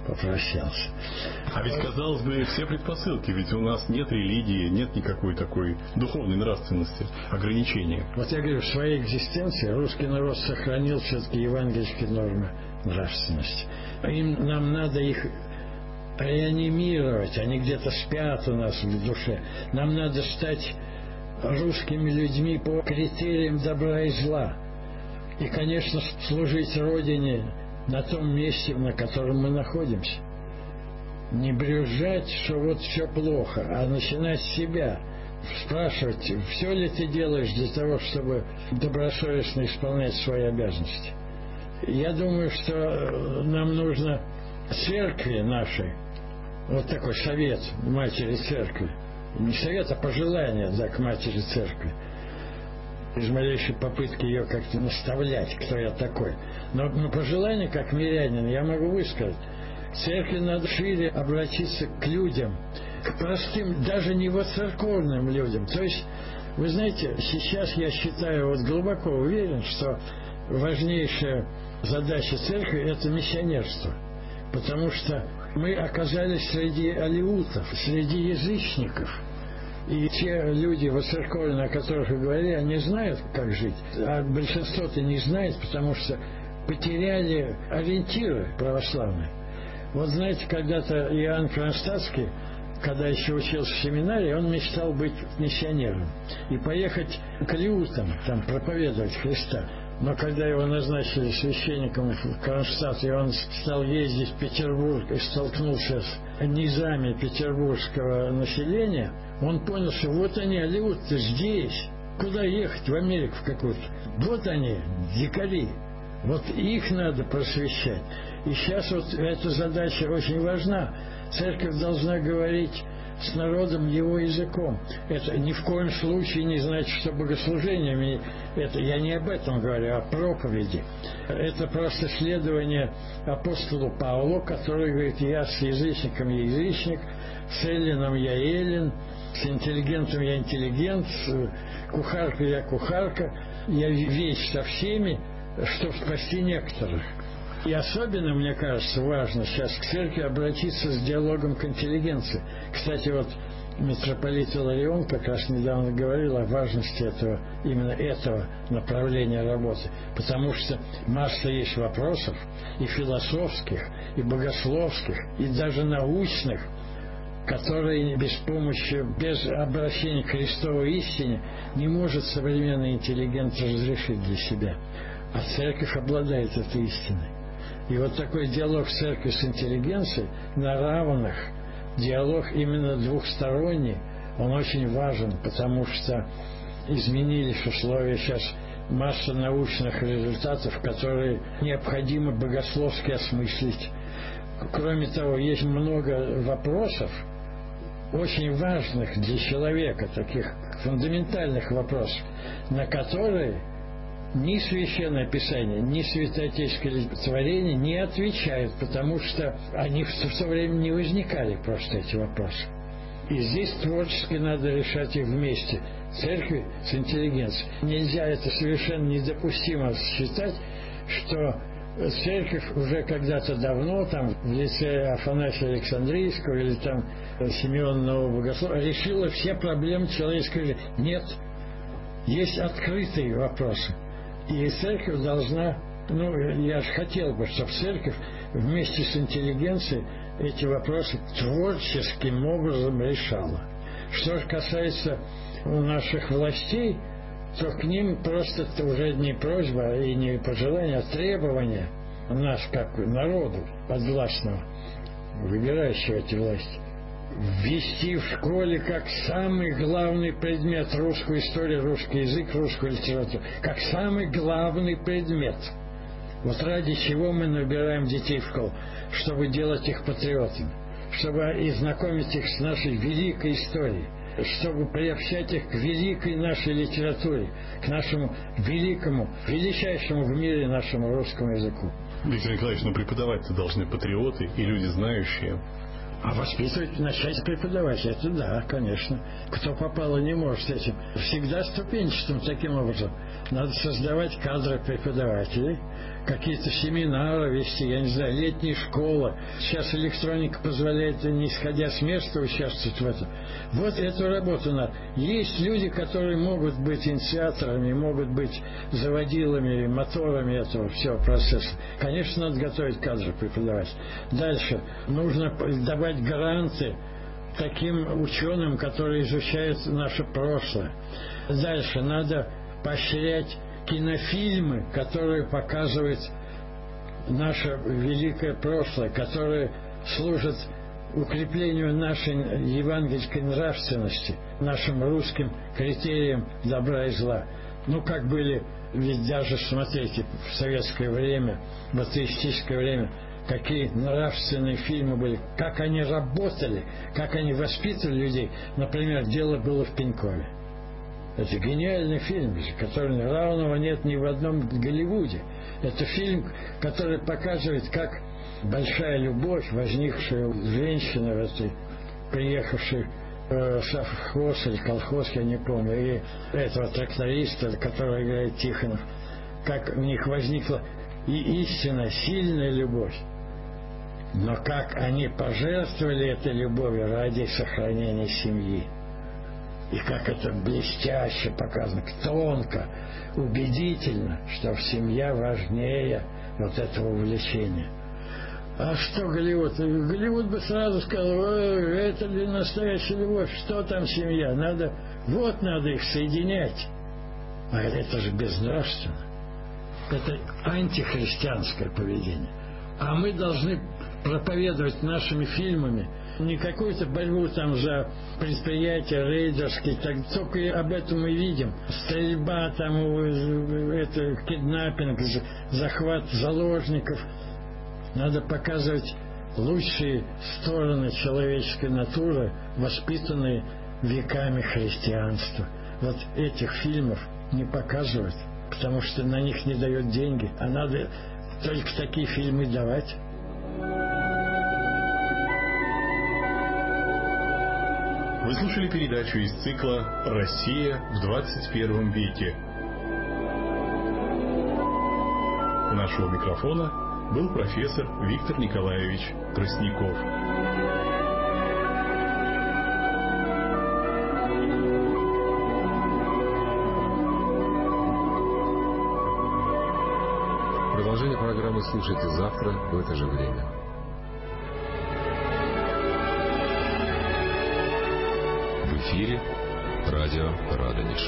попрощался. А ведь, казалось бы, все предпосылки, ведь у нас нет религии, нет никакой такой духовной нравственности, ограничения. Вот я говорю, в своей экзистенции русский народ сохранил все-таки евангельские нормы нравственности. Нам надо их реанимировать, они где-то спят у нас в душе. Нам надо стать русскими людьми по критериям добра и зла. И, конечно, служить Родине на том месте, на котором мы находимся. Не брюзжать, что вот все плохо, а начинать с себя. Спрашивать, все ли ты делаешь для того, чтобы добросовестно исполнять свои обязанности. Я думаю, что нам нужно церкви нашей, вот такой совет матери церкви, не совет, а пожелание, да, к матери церкви, из малейшей попытки ее как-то наставлять, кто я такой. Но пожелание, как мирянин, я могу высказать. Церкви надо шире обратиться к людям, к простым, даже не воцерковным людям. То есть, вы знаете, сейчас я считаю, вот глубоко уверен, что важнейшая задача церкви – это миссионерство. Потому что мы оказались среди алеутов, среди язычников. И те люди воцерковленные, о которых вы говорили, они знают, как жить. А большинство-то не знает, потому что потеряли ориентиры православные. Вот знаете, когда-то Иоанн Кронштадтский, когда еще учился в семинарии, он мечтал быть миссионером и поехать к алеутам, там проповедовать Христа. Но когда его назначили священником в Кронштадт, и он стал ездить в Петербург и столкнулся с низами петербургского населения, он понял, что вот они, алеуты, здесь. Куда ехать в Америку в какую-то? Вот они, дикари. Вот их надо просвещать. И сейчас вот эта задача очень важна. Церковь должна говорить с народом его языком. Это ни в коем случае не значит, что богослужениями, это я не об этом говорю, а о проповеди. Это просто следование апостолу Павлу, который говорит: я с язычником я язычник, с эллином я эллин, с интеллигентом я интеллигент, с кухаркой я кухарка, я вещь со всеми, чтобы спасти некоторых. И особенно, мне кажется, важно сейчас к церкви обратиться с диалогом к интеллигенции. Кстати, вот митрополит Иларион как раз недавно говорил о важности именно этого направления работы. Потому что масса есть вопросов и философских, и богословских, и даже научных, которые без помощи, без обращения к Христовой истине не может современный интеллигент разрешить для себя. А церковь обладает этой истиной. И вот такой диалог церкви с интеллигенцией на равных, диалог именно двухсторонний, он очень важен, потому что изменились условия сейчас, масса научных результатов, которые необходимо богословски осмыслить. Кроме того, есть много вопросов, очень важных для человека, таких фундаментальных вопросов, на которые ни Священное Писание, ни святоотеческое творение не отвечают, потому что они в то время не возникали просто, эти вопросы. И здесь творчески надо решать их вместе, церкви с интеллигенцией. Нельзя, это совершенно недопустимо считать, что церковь уже когда-то давно, там, в лице Афанасия Александрийского или там Симеона Нового Богослова, решила все проблемы человеческой жизни. Нет. Есть открытые вопросы. И церковь должна, я же хотел бы, чтобы церковь вместе с интеллигенцией эти вопросы творческим образом решала. Что же касается наших властей, то к ним просто это уже не просьба и не пожелание, а требование нас, как народу подвластного, выбирающего эти власти, ввести в школе как самый главный предмет русскую историю, русский язык, русскую литературу, как самый главный предмет. Вот ради чего мы набираем детей в школу, чтобы делать их патриотами, чтобы и знакомить их с нашей великой историей, чтобы приобщать их к великой нашей литературе, к нашему великому, величайшему в мире нашему русскому языку. Виктор Николаевич, преподавать-то должны патриоты и люди знающие. А воспитывать, начать преподавать, это да, конечно. Кто попало, не может с этим. Всегда ступенчатым таким образом. Надо создавать кадры преподавателей, какие-то семинары вести, я не знаю, летние школы. Сейчас электроника позволяет, не исходя с места, участвовать в этом. Вот эту работу надо. Есть люди, которые могут быть инициаторами, могут быть заводилами, моторами этого всего процесса. Конечно, надо готовить кадры преподавать. Дальше. Нужно давать гранты таким ученым, которые изучают наше прошлое. Дальше. Надо поощрять кинофильмы, которые показывают наше великое прошлое, которые служат укреплению нашей евангельской нравственности, нашим русским критериям добра и зла. Ну, как были, ведь даже, смотрите, в советское время, в атеистическое время, какие нравственные фильмы были, как они работали, как они воспитывали людей. Например, «Дело было в Пенькове». Это гениальный фильм, который равного нет ни в одном Голливуде. Это фильм, который показывает, как большая любовь, возникшая у женщины, в этой, приехавшей в совхоз или колхоз, я не помню, и этого тракториста, который играет Тихонов, как у них возникла и истинно сильная любовь. Но как они пожертвовали этой любовью ради сохранения семьи. И как это блестяще показано, тонко, убедительно, что семья важнее вот этого увлечения. А что Голливуд? Голливуд бы сразу сказал: это ли настоящая любовь? Что там семья? Надо их соединять. А это же безнравственно. Это антихристианское поведение. А мы должны проповедовать нашими фильмами не какую-то борьбу там за предприятия рейдерские, так только об этом мы видим. Стрельба, там, это, киднаппинг, захват заложников. Надо показывать лучшие стороны человеческой натуры, воспитанные веками христианства. Вот этих фильмов не показывают, потому что на них не дают деньги, а надо только такие фильмы давать. Вы слушали передачу из цикла «Россия в 21 веке». У нашего микрофона был профессор Виктор Николаевич Тростников. Продолжение программы слушайте завтра в это же время. В эфире радио Радонеж.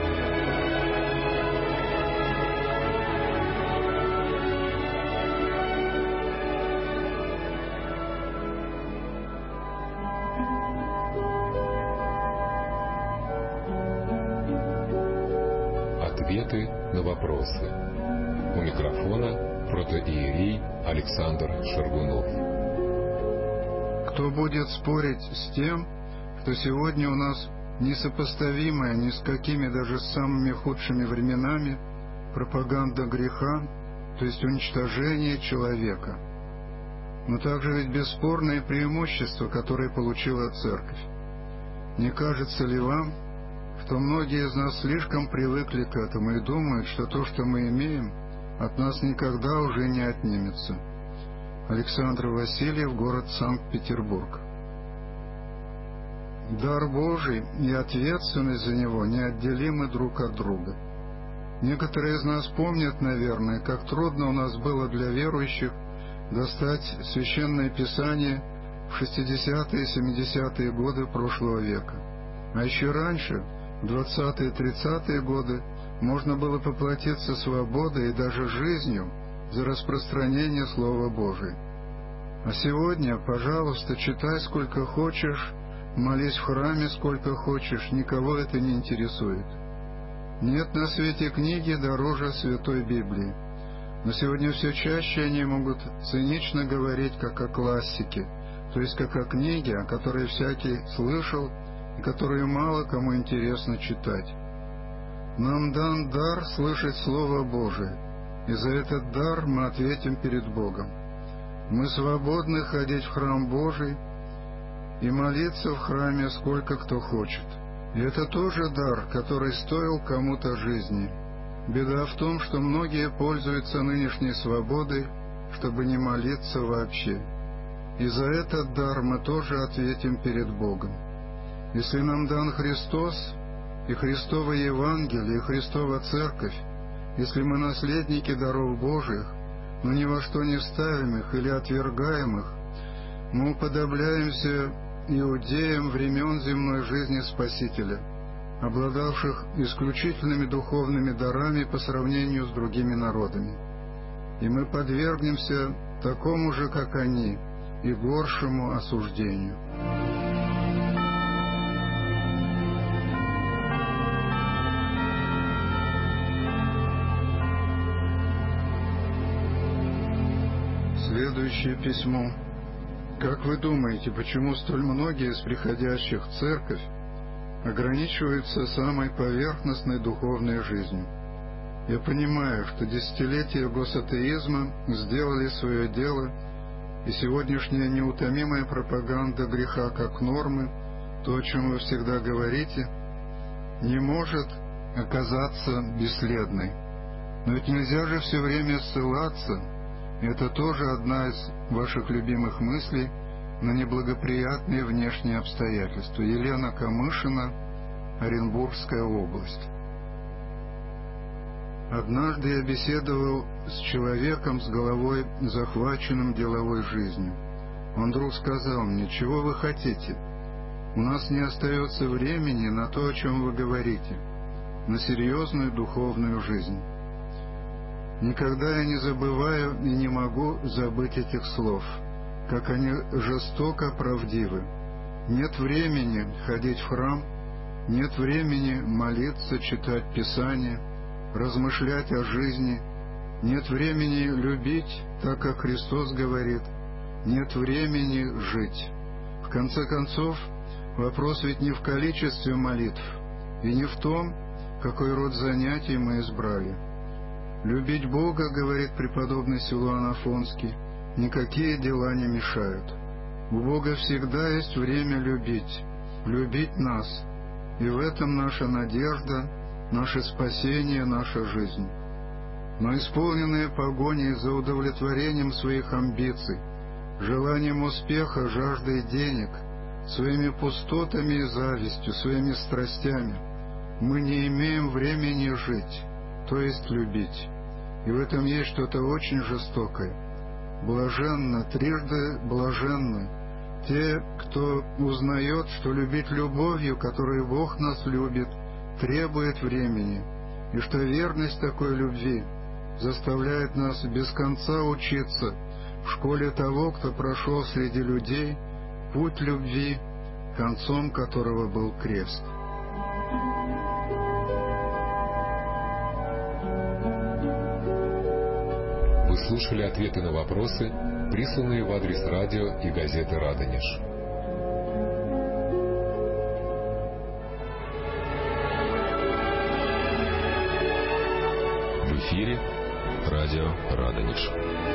Ответы на вопросы. У микрофона протоиерей Александр Шаргунов. Кто будет спорить с тем, что сегодня у нас несопоставимая ни с какими даже самыми худшими временами пропаганда греха, то есть уничтожение человека, но также ведь бесспорное преимущество, которое получила Церковь. Не кажется ли вам, что многие из нас слишком привыкли к этому и думают, что то, что мы имеем, от нас никогда уже не отнимется? Александр Васильев, город Санкт-Петербург. Дар Божий и ответственность за него неотделимы друг от друга. Некоторые из нас помнят, наверное, как трудно у нас было для верующих достать Священное Писание в 60-е и 70-е годы прошлого века. А еще раньше, в 20-е и 30-е годы, можно было поплатиться свободой и даже жизнью за распространение Слова Божия. А сегодня, пожалуйста, читай сколько хочешь, молись в храме сколько хочешь, никого это не интересует. Нет на свете книги дороже Святой Библии. Но сегодня все чаще они могут цинично говорить как о классике, то есть как о книге, о которой всякий слышал и которую мало кому интересно читать. Нам дан дар слышать Слово Божие, и за этот дар мы ответим перед Богом. Мы свободны ходить в храм Божий и молиться в храме сколько кто хочет. И это тоже дар, который стоил кому-то жизни. Беда в том, что многие пользуются нынешней свободой, чтобы не молиться вообще. И за этот дар мы тоже ответим перед Богом. Если нам дан Христос, и Христово Евангелие, и Христова Церковь, если мы наследники даров Божьих, но ни во что не ставим их или отвергаем их, мы уподобляемся иудеям времен земной жизни Спасителя, обладавших исключительными духовными дарами по сравнению с другими народами. И мы подвергнемся такому же, как они, и горшему осуждению. Следующее письмо. Как вы думаете, почему столь многие из приходящих в церковь ограничиваются самой поверхностной духовной жизнью? Я понимаю, что десятилетия госатеизма сделали свое дело, и сегодняшняя неутомимая пропаганда греха как нормы, то, о чем вы всегда говорите, не может оказаться бесследной. Но ведь нельзя же все время ссылаться, это тоже одна из ваших любимых мыслей, на неблагоприятные внешние обстоятельства. Елена Камышина, Оренбургская область. Однажды я беседовал с человеком с головой, захваченным деловой жизнью. Он вдруг сказал мне: «Чего вы хотите? У нас не остается времени на то, о чем вы говорите, на серьезную духовную жизнь». Никогда я не забываю и не могу забыть этих слов, как они жестоко правдивы. Нет времени ходить в храм, нет времени молиться, читать Писание, размышлять о жизни, нет времени любить, так как Христос говорит, нет времени жить. В конце концов, вопрос ведь не в количестве молитв и не в том, какой род занятий мы избрали. Любить Бога, говорит преподобный Силуан Афонский, никакие дела не мешают. У Бога всегда есть время любить нас, и в этом наша надежда, наше спасение, наша жизнь. Но исполненные погоней за удовлетворением своих амбиций, желанием успеха, жаждой денег, своими пустотами и завистью, своими страстями, мы не имеем времени жить, то есть любить. И в этом есть что-то очень жестокое. Блаженно, трижды блаженны те, кто узнает, что любить любовью, которой Бог нас любит, требует времени, и что верность такой любви заставляет нас без конца учиться в школе того, кто прошел среди людей путь любви, концом которого был крест. Вы слушали ответы на вопросы, присланные в адрес радио и газеты «Радонеж». В эфире радио «Радонеж».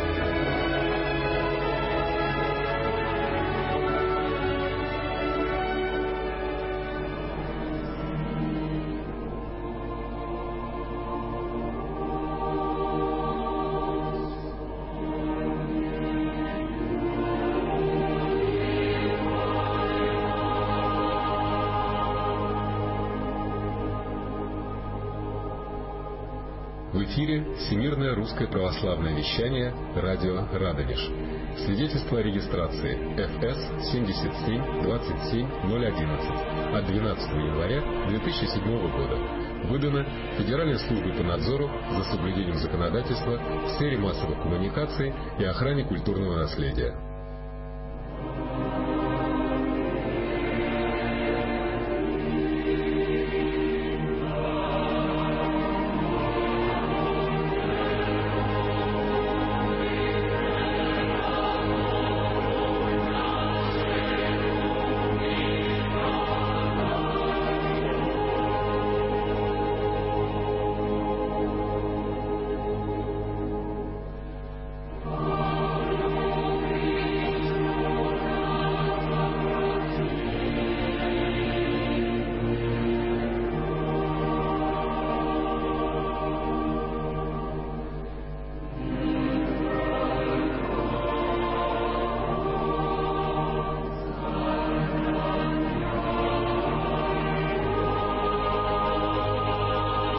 В эфире Всемирное русское православное вещание, радио «Радонеж». Свидетельство о регистрации ФС 77 27 011 от 12 января 2007 года. Выдано Федеральной службой по надзору за соблюдением законодательства в сфере массовых коммуникаций и охране культурного наследия.